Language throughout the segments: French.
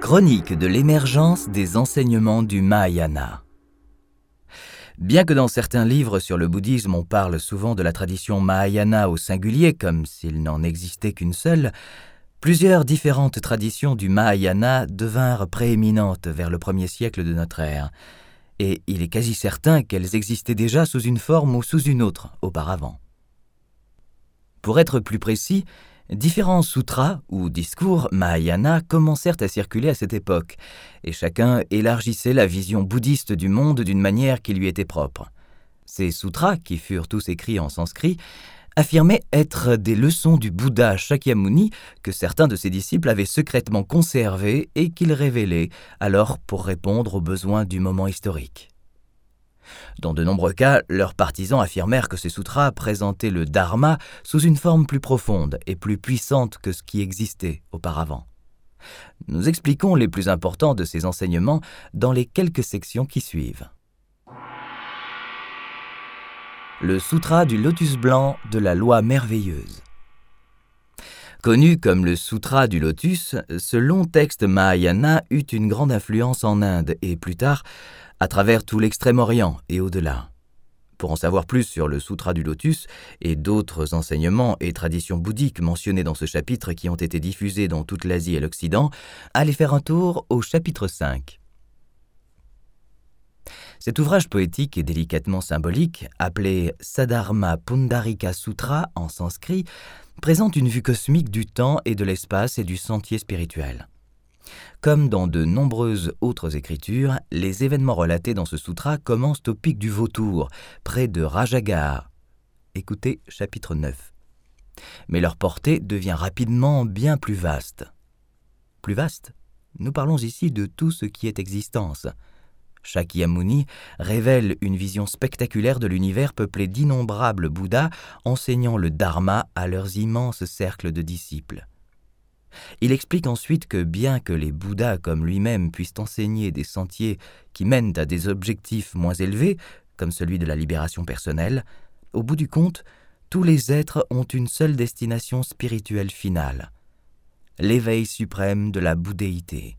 Chronique de l'émergence des enseignements du Mahayana. Bien que dans certains livres sur le bouddhisme on parle souvent de la tradition Mahayana au singulier comme s'il n'en existait qu'une seule, plusieurs différentes traditions du Mahayana devinrent prééminentes vers le 1er siècle de notre ère, et il est quasi certain qu'elles existaient déjà sous une forme ou sous une autre auparavant. Pour être plus précis, différents sutras ou discours Mahayana commencèrent à circuler à cette époque, et chacun élargissait la vision bouddhiste du monde d'une manière qui lui était propre. Ces sutras, qui furent tous écrits en sanskrit, affirmaient être des leçons du Bouddha Shakyamuni que certains de ses disciples avaient secrètement conservées et qu'il révélait alors pour répondre aux besoins du moment historique. Dans de nombreux cas, leurs partisans affirmèrent que ces sutras présentaient le dharma sous une forme plus profonde et plus puissante que ce qui existait auparavant. Nous expliquons les plus importants de ces enseignements dans les quelques sections qui suivent. Le Sutra du lotus blanc de la loi merveilleuse. Connu comme le Sutra du lotus, ce long texte Mahayana eut une grande influence en Inde et plus tard, à travers tout l'Extrême-Orient et au-delà. Pour en savoir plus sur le Sutra du Lotus et d'autres enseignements et traditions bouddhiques mentionnés dans ce chapitre qui ont été diffusés dans toute l'Asie et l'Occident, allez faire un tour au chapitre 5. Cet ouvrage poétique et délicatement symbolique, appelé Saddharma Pundarika Sutra en sanskrit, présente une vue cosmique du temps et de l'espace et du sentier spirituel. Comme dans de nombreuses autres écritures, les événements relatés dans ce sutra commencent au pic du Vautour, près de Rajagaha. Écoutez chapitre 9. Mais leur portée devient rapidement bien plus vaste. Plus vaste ? Nous parlons ici de tout ce qui est existence. Shakyamuni révèle une vision spectaculaire de l'univers peuplé d'innombrables Bouddhas enseignant le Dharma à leurs immenses cercles de disciples. Il explique ensuite que bien que les Bouddhas comme lui-même puissent enseigner des sentiers qui mènent à des objectifs moins élevés, comme celui de la libération personnelle, au bout du compte, tous les êtres ont une seule destination spirituelle finale, l'éveil suprême de la bouddhéité.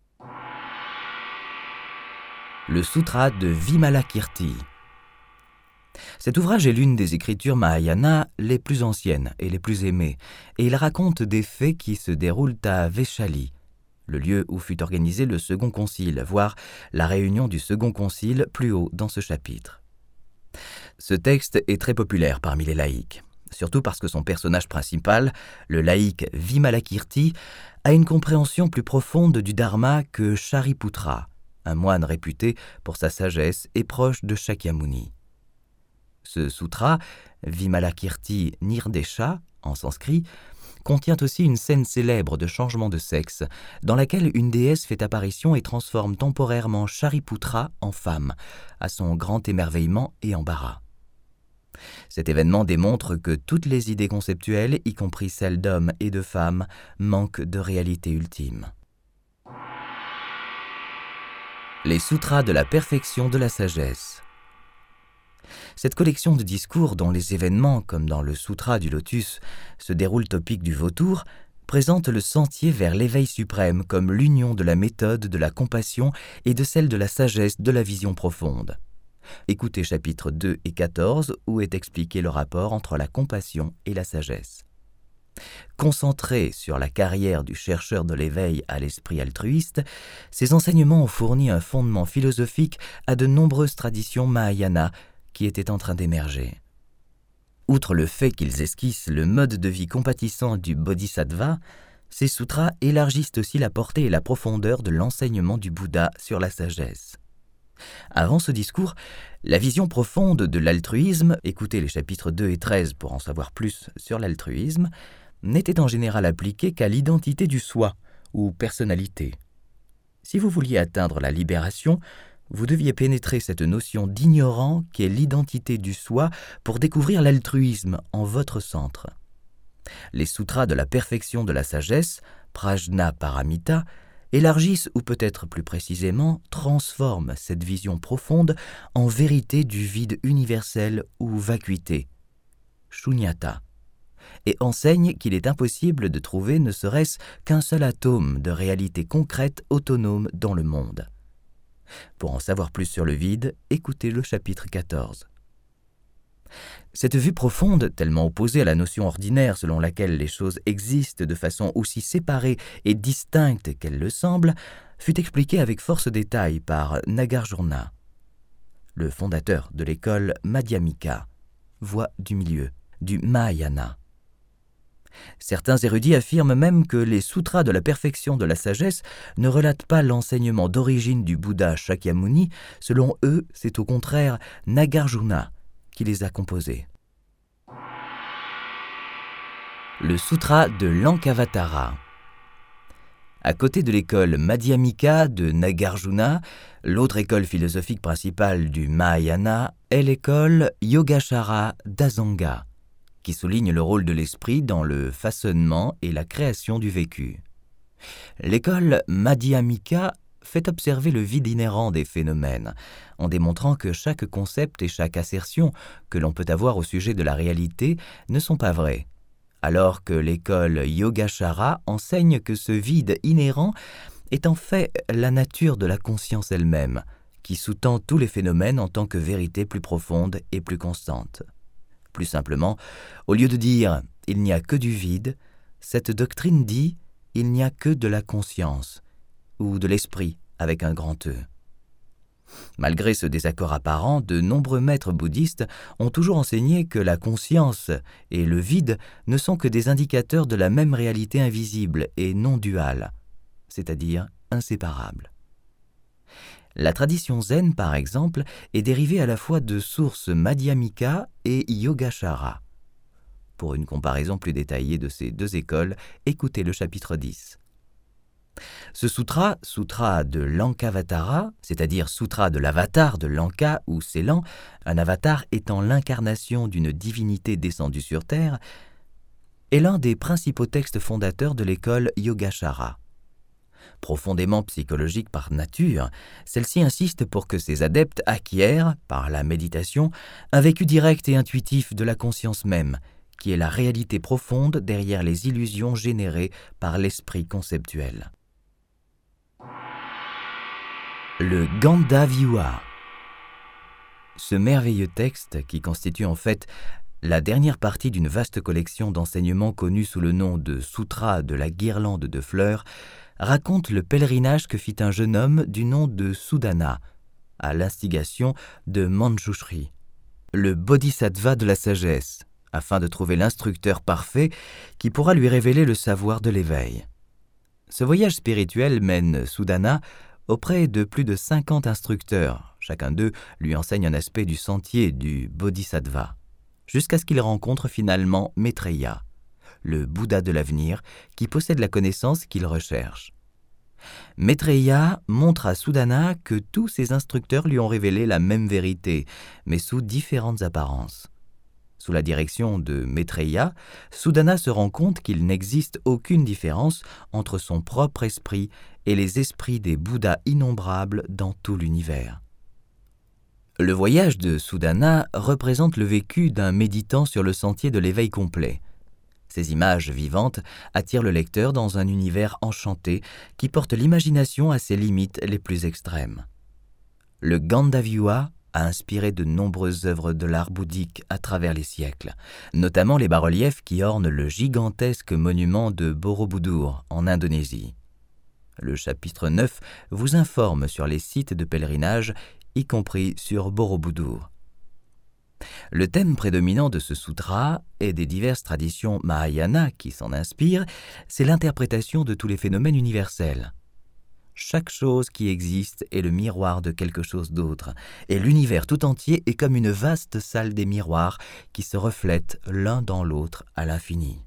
Le Sutra de Vimalakirti. Cet ouvrage est l'une des écritures Mahayana les plus anciennes et les plus aimées, et il raconte des faits qui se déroulent à Vaishali, le lieu où fut organisé le second concile, voire la réunion du second concile plus haut dans ce chapitre. Ce texte est très populaire parmi les laïcs, surtout parce que son personnage principal, le laïc Vimalakirti, a une compréhension plus profonde du Dharma que Shariputra, un moine réputé pour sa sagesse et proche de Shakyamuni. Ce sutra, Vimalakirti Nirdesha, en sanskrit, contient aussi une scène célèbre de changement de sexe, dans laquelle une déesse fait apparition et transforme temporairement Shariputra en femme, à son grand émerveillement et embarras. Cet événement démontre que toutes les idées conceptuelles, y compris celles d'hommes et de femmes, manquent de réalité ultime. Les sutras de la perfection de la sagesse. Cette collection de discours dont les événements, comme dans le Sutra du Lotus, se déroulent au pic du Vautour, présente le sentier vers l'éveil suprême comme l'union de la méthode, de la compassion et de celle de la sagesse de la vision profonde. Écoutez chapitres 2 et 14 où est expliqué le rapport entre la compassion et la sagesse. Concentrés sur la carrière du chercheur de l'éveil à l'esprit altruiste, ces enseignements ont fourni un fondement philosophique à de nombreuses traditions Mahayana qui étaient en train d'émerger. Outre le fait qu'ils esquissent le mode de vie compatissant du Bodhisattva, ces sutras élargissent aussi la portée et la profondeur de l'enseignement du Bouddha sur la sagesse. Avant ce discours, la vision profonde de l'altruisme, écoutez les chapitres 2 et 13 pour en savoir plus sur l'altruisme, n'était en général appliquée qu'à l'identité du soi ou personnalité. Si vous vouliez atteindre la libération, vous deviez pénétrer cette notion d'ignorant qu'est l'identité du soi pour découvrir l'altruisme en votre centre. Les sutras de la perfection de la sagesse, Prajna Paramita, élargissent ou peut-être plus précisément transforment cette vision profonde en vérité du vide universel ou vacuité, Shunyata, et enseigne qu'il est impossible de trouver ne serait-ce qu'un seul atome de réalité concrète autonome dans le monde. Pour en savoir plus sur le vide, écoutez le chapitre 14. Cette vue profonde, tellement opposée à la notion ordinaire selon laquelle les choses existent de façon aussi séparée et distincte qu'elle le semble, fut expliquée avec force détail par Nagarjuna, le fondateur de l'école Madhyamika, voie du milieu, du Mahayana. Certains érudits affirment même que les sutras de la perfection de la sagesse ne relatent pas l'enseignement d'origine du Bouddha Shakyamuni. Selon eux, c'est au contraire Nagarjuna qui les a composés. Le sutra de Lankavatara. À côté de l'école Madhyamika de Nagarjuna, l'autre école philosophique principale du Mahayana est l'école Yogacara d'Asanga, qui souligne le rôle de l'esprit dans le façonnement et la création du vécu. L'école Madhyamika fait observer le vide inhérent des phénomènes, en démontrant que chaque concept et chaque assertion que l'on peut avoir au sujet de la réalité ne sont pas vrais, alors que l'école Yogacara enseigne que ce vide inhérent est en fait la nature de la conscience elle-même, qui sous-tend tous les phénomènes en tant que vérité plus profonde et plus constante. Plus simplement, au lieu de dire « il n'y a que du vide », cette doctrine dit « il n'y a que de la conscience » ou de l'esprit avec un grand E. Malgré ce désaccord apparent, de nombreux maîtres bouddhistes ont toujours enseigné que la conscience et le vide ne sont que des indicateurs de la même réalité invisible et non duale, c'est-à-dire inséparable. La tradition zen, par exemple, est dérivée à la fois de sources Madhyamika et Yogacara. Pour une comparaison plus détaillée de ces deux écoles, écoutez le chapitre 10. Ce sutra, sutra de Lankavatara, c'est-à-dire sutra de l'avatar de Lanka ou Ceylan, un avatar étant l'incarnation d'une divinité descendue sur terre, est l'un des principaux textes fondateurs de l'école Yogacara. Profondément psychologique par nature, celle-ci insiste pour que ses adeptes acquièrent, par la méditation, un vécu direct et intuitif de la conscience même, qui est la réalité profonde derrière les illusions générées par l'esprit conceptuel. Le Gandavyuha. Ce merveilleux texte, qui constitue en fait la dernière partie d'une vaste collection d'enseignements connus sous le nom de Sutra de la guirlande de fleurs, raconte le pèlerinage que fit un jeune homme du nom de Sudana, à l'instigation de Manjushri, le bodhisattva de la sagesse, afin de trouver l'instructeur parfait qui pourra lui révéler le savoir de l'éveil. Ce voyage spirituel mène Sudana auprès de plus de 50 instructeurs, chacun d'eux lui enseigne un aspect du sentier du bodhisattva, jusqu'à ce qu'il rencontre finalement Maitreya, le Bouddha de l'avenir, qui possède la connaissance qu'il recherche. Maitreya montre à Sudana que tous ses instructeurs lui ont révélé la même vérité, mais sous différentes apparences. Sous la direction de Maitreya, Sudana se rend compte qu'il n'existe aucune différence entre son propre esprit et les esprits des Bouddhas innombrables dans tout l'univers. Le voyage de Sudana représente le vécu d'un méditant sur le sentier de l'éveil complet. Ces images vivantes attirent le lecteur dans un univers enchanté qui porte l'imagination à ses limites les plus extrêmes. Le Gandavyuha a inspiré de nombreuses œuvres de l'art bouddhique à travers les siècles, notamment les bas-reliefs qui ornent le gigantesque monument de Borobudur en Indonésie. Le chapitre 9 vous informe sur les sites de pèlerinage, y compris sur Borobudur. Le thème prédominant de ce sutra et des diverses traditions Mahayana qui s'en inspirent, c'est l'interprétation de tous les phénomènes universels. Chaque chose qui existe est le miroir de quelque chose d'autre, et l'univers tout entier est comme une vaste salle des miroirs qui se reflètent l'un dans l'autre à l'infini.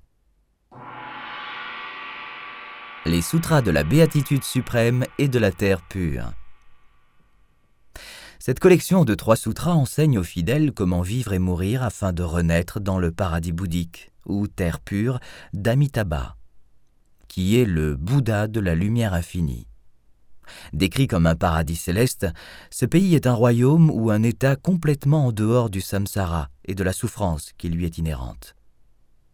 Les sutras de la béatitude suprême et de la terre pure. Cette collection de 3 sutras enseigne aux fidèles comment vivre et mourir afin de renaître dans le paradis bouddhique, ou terre pure, d'Amitabha, qui est le Bouddha de la lumière infinie. Décrit comme un paradis céleste, ce pays est un royaume ou un état complètement en dehors du samsara et de la souffrance qui lui est inhérente.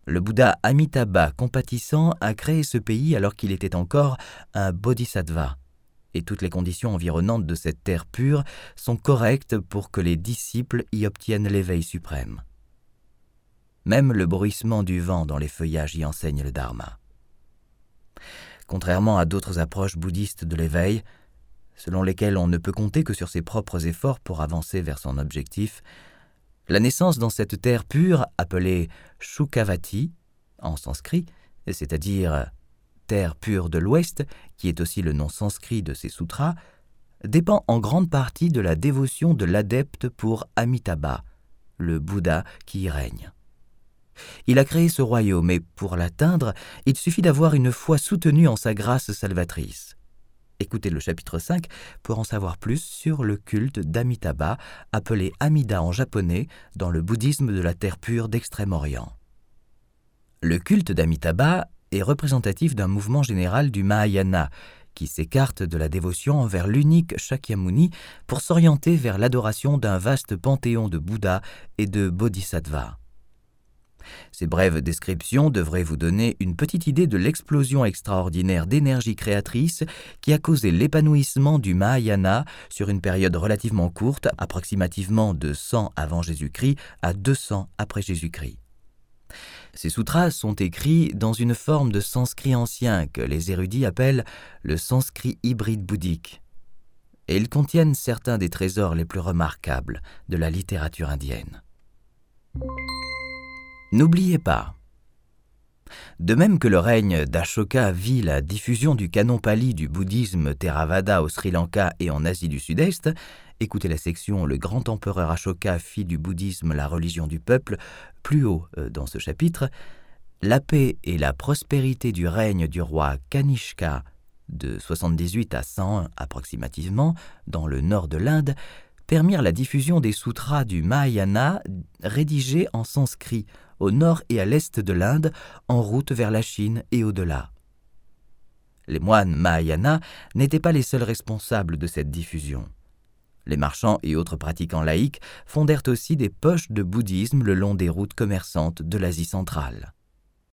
le Bouddha Amitabha compatissant a créé ce pays alors qu'il était encore un bodhisattva, et toutes les conditions environnantes de cette terre pure sont correctes pour que les disciples y obtiennent l'éveil suprême. Même le bruissement du vent dans les feuillages y enseigne le dharma. Contrairement à d'autres approches bouddhistes de l'éveil, selon lesquelles on ne peut compter que sur ses propres efforts pour avancer vers son objectif, la naissance dans cette terre pure, appelée Shukavati en sanskrit, c'est-à-dire terre pure de l'Ouest, qui est aussi le nom sanskrit de ces sutras, dépend en grande partie de la dévotion de l'adepte pour Amitabha, le Bouddha qui y règne. Il a créé ce royaume et pour l'atteindre, il suffit d'avoir une foi soutenue en sa grâce salvatrice. Écoutez le chapitre 5 pour en savoir plus sur le culte d'Amitabha, appelé Amida en japonais, dans le bouddhisme de la terre pure d'Extrême-Orient. Le culte d'Amitabha est représentatif d'un mouvement général du Mahayana, qui s'écarte de la dévotion envers l'unique Shakyamuni pour s'orienter vers l'adoration d'un vaste panthéon de Bouddha et de Bodhisattvas. Ces brèves descriptions devraient vous donner une petite idée de l'explosion extraordinaire d'énergie créatrice qui a causé l'épanouissement du Mahayana sur une période relativement courte, approximativement de 100 avant Jésus-Christ à 200 après Jésus-Christ. Ces sutras sont écrits dans une forme de sanskrit ancien que les érudits appellent le sanskrit hybride bouddhique, et ils contiennent certains des trésors les plus remarquables de la littérature indienne. N'oubliez pas, de même que le règne d'Ashoka vit la diffusion du canon pali du bouddhisme Theravada au Sri Lanka et en Asie du Sud-Est, écoutez la section « Le grand empereur Ashoka fit du bouddhisme la religion du peuple » plus haut dans ce chapitre, la paix et la prospérité du règne du roi Kanishka de 78 à 101 approximativement dans le nord de l'Inde permirent la diffusion des sutras du Mahayana rédigés en sanskrit au nord et à l'est de l'Inde, en route vers la Chine et au-delà. Les moines Mahayana n'étaient pas les seuls responsables de cette diffusion. Les marchands et autres pratiquants laïcs fondèrent aussi des poches de bouddhisme le long des routes commerçantes de l'Asie centrale.